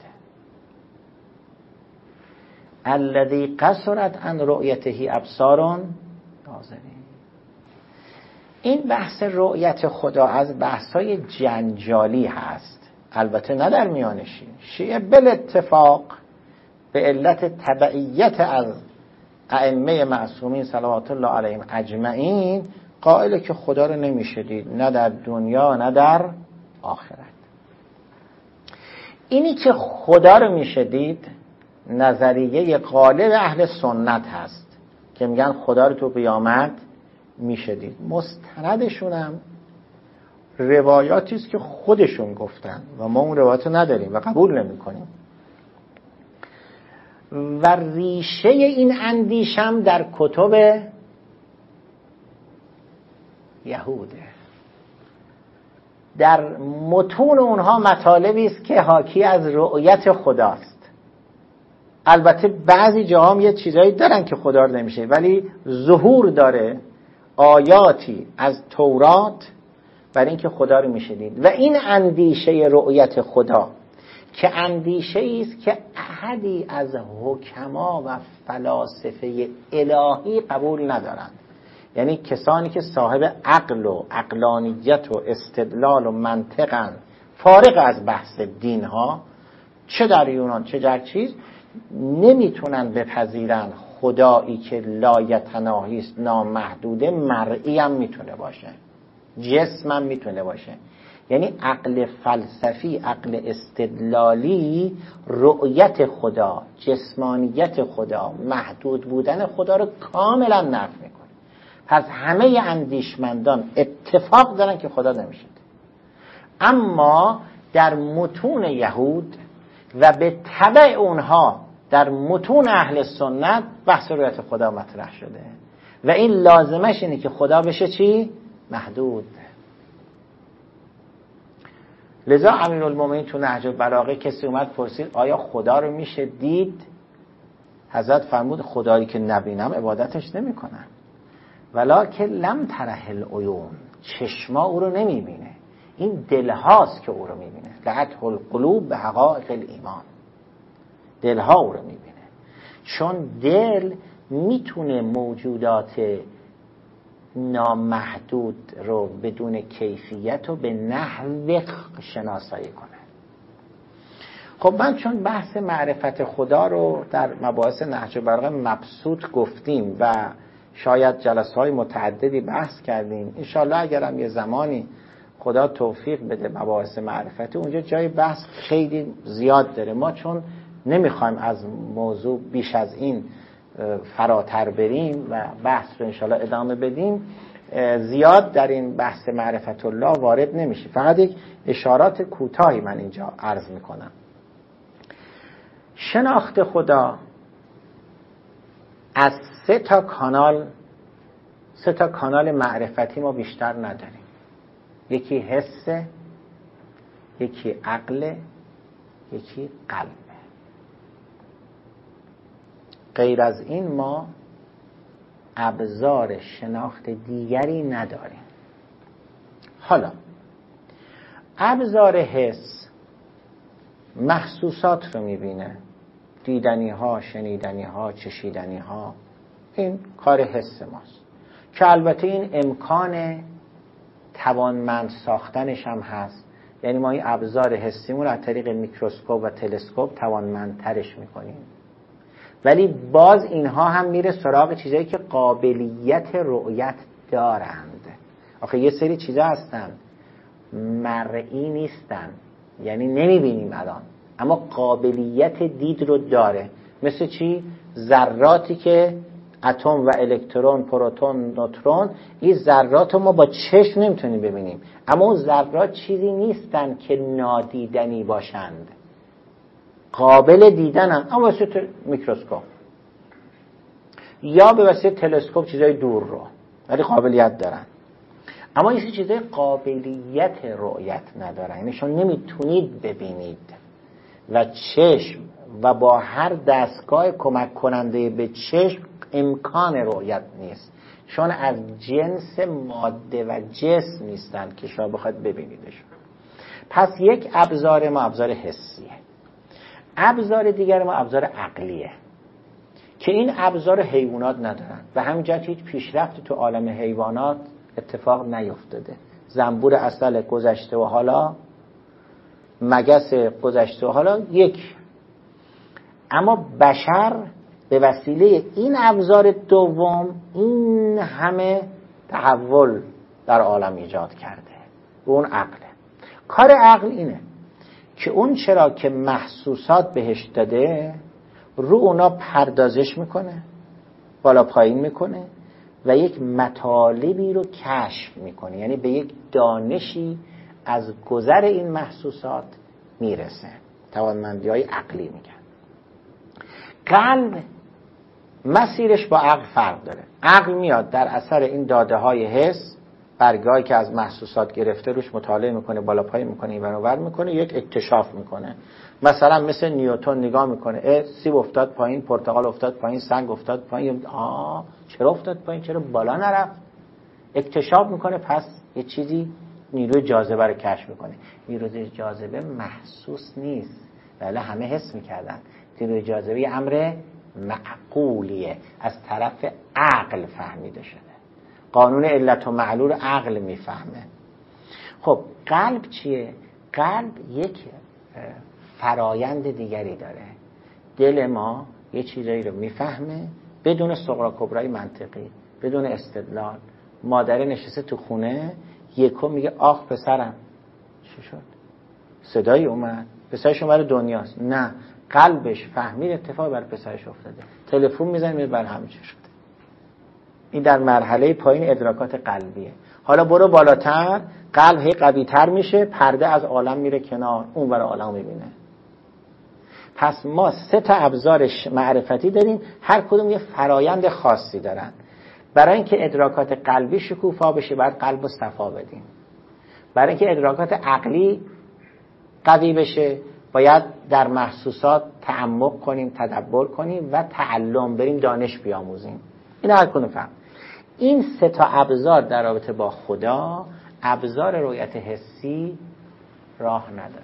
الذی قصرت عن رؤیته ابصار ناظرین. این بحث رؤیت خدا از بحثای جنجالی هست، البته نه در میان شیعه. شیعه بالاتفاق به علت تبعیت از ائمه معصومین صلوات الله علیهم اجمعین قائله که خدا رو نمیشه دید، نه در دنیا نه در آخرت. اینی که خدا رو میشه دید نظریه غالب اهل سنت هست که میگن خدا رو تو قیامت میشه دید. مستندشون هم روایاتی است که خودشون گفتن و ما اون روایات رو نداریم و قبول نمی کنیم. و ریشه این اندیشم در کتب یهوده، در متون اونها مطالبی است که حاکی از رؤیت خداست. البته بعضی جاها هم یه چیزایی دارن که خدا رو نمیشه، ولی ظهور داره آیاتی از تورات برای اینکه خدا رو میشه دید. و این اندیشه رؤیت خدا که اندیشه است که احدی از حکما و فلاسفه الهی قبول ندارند، یعنی کسانی که صاحب عقل و عقلانیت و استدلال و منطقن، فارغ از بحث دین ها، چه در یونان چه در چیز، نمیتونن بپذیرن خدایی که لایتناهی است، نامحدوده، مرئی هم میتونه باشه، جسم هم میتونه باشه. یعنی عقل فلسفی، عقل استدلالی رؤیت خدا، جسمانیت خدا، محدود بودن خدا رو کاملا نفی میکنه. پس همه اندیشمندان اتفاق دارن که خدا نمیشه. اما در متون یهود و به تبع اونها در متون اهل سنت بحث رؤیت خدا مطرح شده و این لازمش اینه که خدا بشه چی؟ محدود. لذا امیرالمومنین تو نهج البلاغه کسی اومد پرسید آیا خدا رو میشه دید؟ حضرت فرمود خدایی که نبینم عبادتش نمی کنم. ولکن لم تره العیون، چشما او رو نمیبینه، این دلهاست که او رو میبینه. لعته القلوب به حقائق الایمان، دلها او رو میبینه. چون دل میتونه موجودات نامحدود رو بدون کیفیت و به نحو شناسایی کنه. خب من چون بحث معرفت خدا رو در مباحث نهج البلاغه مبسوط گفتیم و شاید جلسه های متعددی بحث کردیم، انشالله اگرم یه زمانی خدا توفیق بده مباحث معرفتی، اونجا جای بحث خیلی زیاد داره. ما چون نمیخوایم از موضوع بیش از این فراتر بریم و بحث رو انشالله ادامه بدیم، زیاد در این بحث معرفت الله وارد نمیشه. فقط یک اشارات کوتاهی من اینجا عرض میکنم. شناخت خدا از سه تا کانال سه تا کانال معرفتی ما بیشتر نداریم. یکی حسه، یکی عقل، یکی قلبه. غیر از این ما ابزار شناخت دیگری نداریم. حالا ابزار حس محسوسات رو میبینه، دیدنی ها، شنیدنی ها، چشیدنی ها، این کار حس ماست که البته این امکان توانمند ساختنش هم هست. یعنی ما این ابزار حسیمون رو از طریق میکروسکوپ و تلسکوپ توانمندترش میکنیم، ولی باز اینها هم میره سراغ چیزایی که قابلیت رؤیت دارند. آخه یه سری چیزا هستن مرئی نیستن، یعنی نمیبینیم الان، اما قابلیت دید رو داره. مثل چی؟ ذراتی که اتم و الکترون، پروتون، نوترون، این ذرات رو ما با چشم نمیتونیم ببینیم، اما اون ذرات چیزی نیستن که نادیدنی باشند، قابل دیدنن، اما واسه میکروسکوپ یا به واسه تلسکوپ چیزای دور رو، ولی قابلیت دارن. اما این چیزای قابلیت رؤیت ندارن، یعنی شما نمیتونید ببینید و چشم و با هر دستگاه کمک کننده به چشم امکان رؤیت نیست، چون از جنس ماده و جسم نیستن که شما بخواید ببینیدشون. پس یک ابزار ما ابزار حسیه، ابزار دیگر ما ابزار عقلیه که این ابزار حیوانات ندارن و همین جهت هیچ پیشرفتی تو عالم حیوانات اتفاق نیفتاده. زنبور عسل گذشته و حالا، مگس گذشته و حالا یک، اما بشر به وسیله این ابزار دوم این همه تحول در عالم ایجاد کرده. و اون عقله. کار عقل اینه که اون چرا که محسوسات بهش داده رو اونا پردازش میکنه، بالا پایین میکنه و یک مطالبی رو کشف میکنه، یعنی به یک دانشی از گذر این محسوسات میرسه. توانمندی های عقلی میگن. قلب مسیرش با عقل فرق داره. عقل میاد در اثر این داده های حس، برگاهی که از محسوسات گرفته روش مطالعه میکنه، بالا پایین میکنه، این ور میکنه، یک اکتشاف میکنه. مثلا مثل نیوتن نگاه میکنه، سیب افتاد پایین، پرتقال افتاد پایین، سنگ افتاد پایین، آه چرا افتاد پایین، چرا بالا نرفت؟ اکتشاف میکنه. پس یه چیزی نیروی جاذبه رو کشف میکنه. نیروی جاذبه محسوس نیست ولی همه حس میکردن. نیروی جاذبه امر معقولیه، از طرف عقل فهمیده شده. قانون علت و معلول عقل میفهمه. خب قلب چیه؟ قلب یک فرایند دیگری داره. دل ما یه چیزایی رو میفهمه بدون صغرا کبرای منطقی، بدون استدلال. مادره نشسته تو خونه، یکو میگه آخ پسرم، چی شد؟ صدایی اومد، پسرش اومد دنیاست. نه، قلبش فهمید اتفاق بر پسرش افتاده، تلفن میزنه میگه بر همین چی شده. این در مرحله پایین ادراکات قلبیه. حالا برو بالاتر، قلب هی قوی تر میشه، پرده از عالم میره کنار، اون برای عالم میبینه. پس ما سه تا ابزار معرفتی داریم، هر کدوم یه فرایند خاصی دارن. برای اینکه ادراکات قلبی شکوفا بشه باید قلب رو صفا بدیم. برای اینکه ادراکات عقلی قوی بشه باید در محسوسات تعمق کنیم، تدبر کنیم و تعلم، بریم دانش بیاموزیم. این هر کنه فهم. این سه تا ابزار در رابطه با خدا، ابزار رؤیت حسی راه نداره.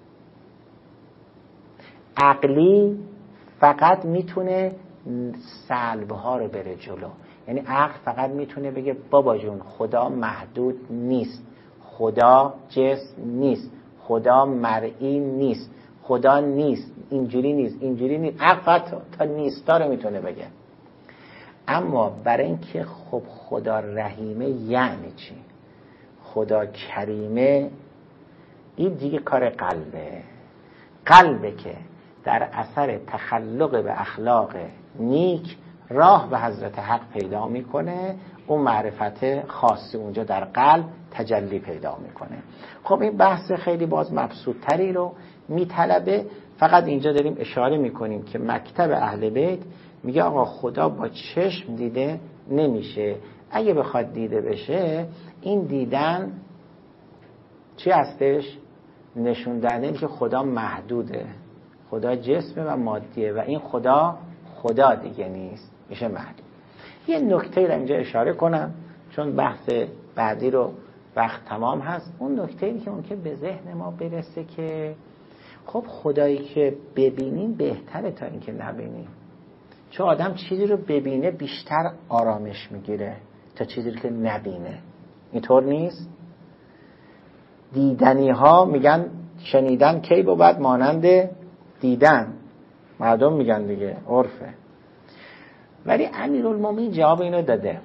عقلی فقط میتونه سلبها رو بره جلو. یعنی عقل فقط میتونه بگه بابا جون خدا محدود نیست، خدا جسم نیست، خدا مرئی نیست، خدا نیست، اینجوری نیست، اینجوری نیست. عقل فقط تا نیستا رو میتونه بگه. اما برای اینکه خب خدا رحیمه یعنی چی؟ خدا کریمه، این دیگه کار قلبه. قلبه که در اثر تخلق به اخلاق نیک راه به حضرت حق پیدا میکنه، اون معرفت خاصی اونجا در قلب تجلی پیدا میکنه. خب این بحث خیلی باز مبسوط تری رو میطلبه. فقط اینجا داریم اشاره میکنیم که مکتب اهل بیت میگه آقا خدا با چشم دیده نمیشه. اگه بخواد دیده بشه، این دیدن چی هستش؟ نشون دادن که خدا محدوده، خدا جسمه و مادیه و این خدا خدا دیگه نیست، میشه محدود. یه نکته رو اینجا اشاره کنم چون بحث بعدی رو وقت تمام هست. اون نکته‌ای که ممکن به ذهن ما برسه که خب خدایی که ببینیم بهتره تا اینکه نبینیم. چون آدم چیزی رو ببینه بیشتر آرامش میگیره تا چیزی رو که نبینه. اینطور نیست؟ دیدنی ها میگن شنیدن کی بود مانند دیدن، مردم میگن دیگه، عرفه. ولی امیرالمومنین جواب اینو داده.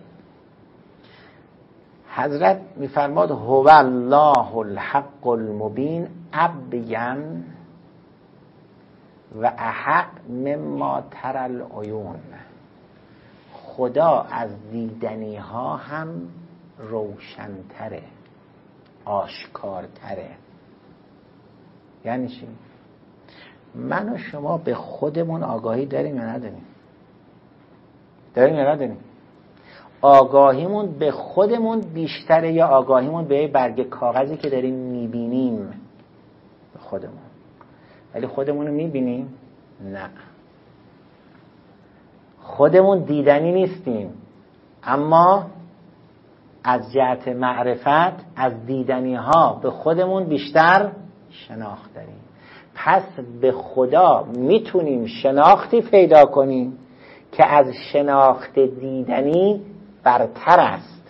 حضرت میفرماد هو الله الحق المبین ابین و احق مما تر العیون. خدا از دیدنی ها هم روشنتره، آشکارتره. یعنی چی؟ من و شما به خودمون آگاهی داریم یا نداریم؟ داریم یا نداریم؟ آگاهیمون به خودمون بیشتره یا آگاهیمون به برگ کاغذی که داریم میبینیم؟ به خودمون. ولی خودمون رو میبینیم؟ نه. خودمون دیدنی نیستیم، اما از جهت معرفت از دیدنی ها به خودمون بیشتر شناخت داریم. پس به خدا میتونیم شناختی پیدا کنیم که از شناخت دیدنی برتر است.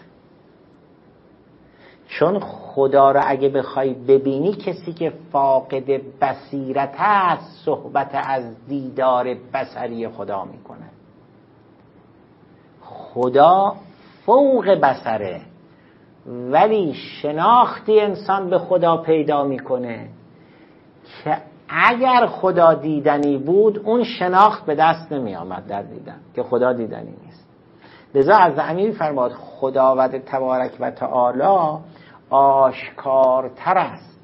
چون خدا را اگه بخوای ببینی، کسی که فاقد بصیرت است صحبت از دیدار بصری خدا میکنه. خدا فوق بصره، ولی شناختی انسان به خدا پیدا میکنه که اگر خدا دیدنی بود اون شناخت به دست نمی آمد در دیدن، که خدا دیدنی نیست. لذا از امیر فرماد خداوند تبارک و تعالی آشکارتر است،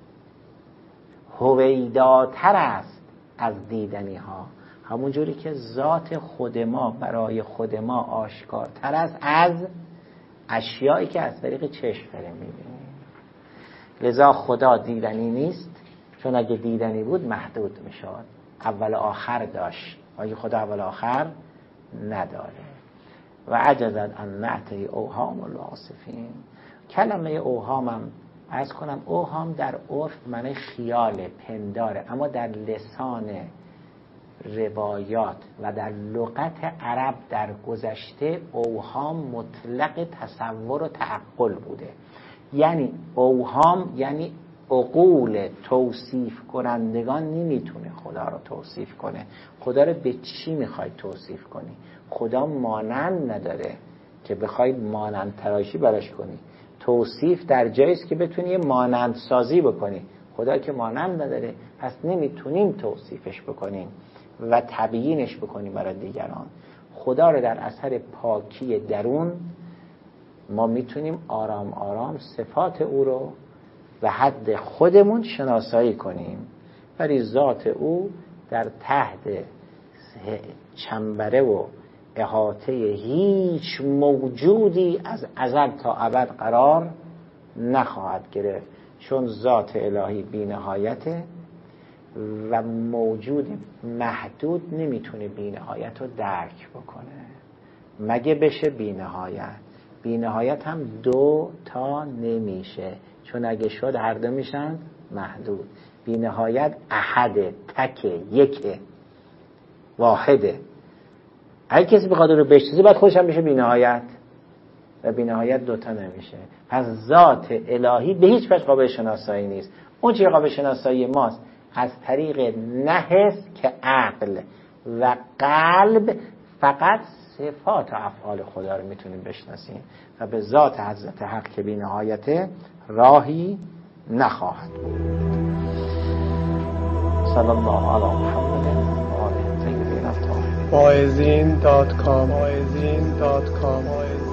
هویداتر است از دیدنی ها. همون جوری که ذات خود ما برای خود ما آشکارتر است از اشیایی که از طریق چشم داریم میبینیم. لذا خدا دیدنی نیست، چون اگه دیدنی بود محدود میشد، اول و آخر داشت. اگه خدا اول و آخر نداره. و عجزت ان نعطی اوهام الواصفین. کلمه اوهام هم عرض کنم، اوهام در عرف معنی خیال، پنداره، اما در لسان روایات و در لغت عرب در گذشته اوهام مطلق تصور و تعقل بوده. یعنی اوهام یعنی عقول توصیف کنندگان نمیتونه خدا رو توصیف کنه. خدا رو به چی میخوای توصیف کنی؟ خدا مانند نداره که بخوای مانند تراشی براش کنی. توصیف در جاییست که بتونی مانند سازی بکنی. خدا که مانند نداره، پس نمیتونیم توصیفش بکنیم و تبیینش بکنیم برای دیگران. خدا رو در اثر پاکی درون ما میتونیم آرام آرام صفات او رو و حد خودمون شناسایی کنیم، ولی ذات او در تحت چنبره و احاطه هیچ موجودی از ازل تا ابد قرار نخواهد گرفت، چون ذات الهی بی نهایته و موجود محدود نمیتونه بی نهایت رو درک بکنه مگه بشه بی نهایت. بی نهایت هم دو تا نمیشه، چون اگه شد هر دو میشن محدود. بی نهایت احده، تکه، یکه، واحده. اگه کسی بخواد رو بشناسه باید خودش هم بشه بی نهایت و بی نهایت دوتا نمیشه. پس ذات الهی به هیچ وجه قابل شناسایی نیست. اون چیه قابل شناسایی ماست؟ از طریق نه حس که عقل و قلب فقط صفات و افعال خدا رو میتونیم بشناسیم و به ذات حضرت حق که بی نهایت راهی نخواهد بود. صلی الله علی محمد و آله الطیبین الطاهرین. واعظین دات کام